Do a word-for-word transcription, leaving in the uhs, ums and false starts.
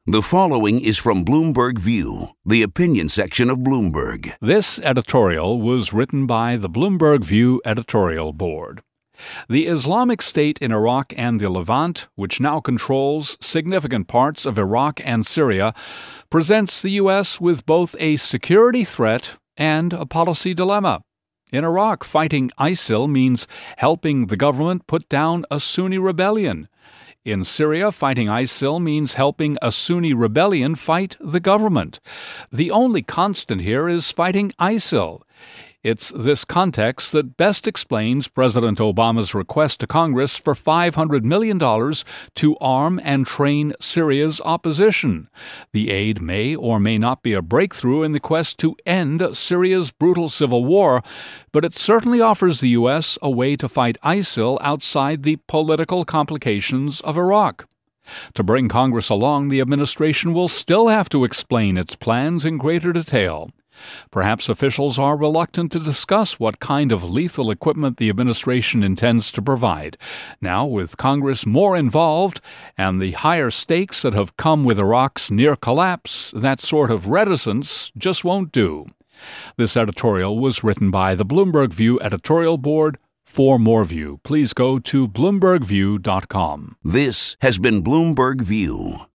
The following is from Bloomberg View, the opinion section of Bloomberg. This editorial was written by the Bloomberg View editorial board. The Islamic State in Iraq and the Levant, which now controls significant parts of Iraq and Syria, presents the U S with both a security threat and a policy dilemma. In Iraq, fighting ISIL means helping the government put down a Sunni rebellion. In Syria, fighting ISIL means helping a Sunni rebellion fight the government. The only constant here is fighting ISIL. It's this context that best explains President Obama's request to Congress for five hundred million dollars to arm and train Syria's opposition. The aid may or may not be a breakthrough in the quest to end Syria's brutal civil war, but it certainly offers the U S a way to fight ISIL outside the political complications of Iraq. To bring Congress along, the administration will still have to explain its plans in greater detail. Perhaps officials are reluctant to discuss what kind of lethal equipment the administration intends to provide. Now, with Congress more involved and the higher stakes that have come with Iraq's near collapse, that sort of reticence just won't do. This editorial was written by the Bloomberg View editorial board. For more View, please go to bloomberg view dot com. This has been Bloomberg View.